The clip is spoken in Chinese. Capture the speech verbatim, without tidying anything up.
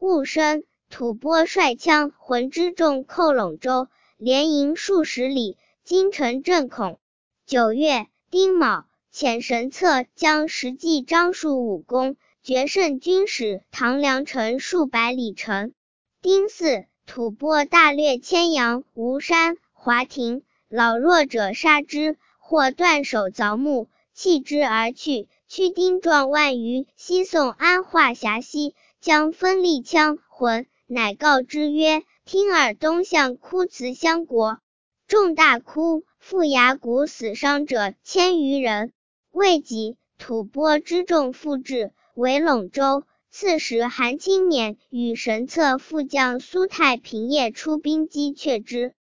戊申，吐蕃率羌浑之众寇陇州，连营数十里，京城震恐。九月，丁卯，遣神策将石骑张戍武功，决胜军使唐梁城数百里城。丁巳，吐蕃大略千阳、吴山、华亭，老弱者杀之，或断手凿木，弃之而去。驱丁壮万余，西送安化峡西，将分立羌浑，乃告之曰：听尔东向哭辞相国。众大哭，覆崖谷死伤者千余人。未几，吐蕃之众复至，围陇州。次时韩钦勉与神策副将苏太平夜出兵击却之。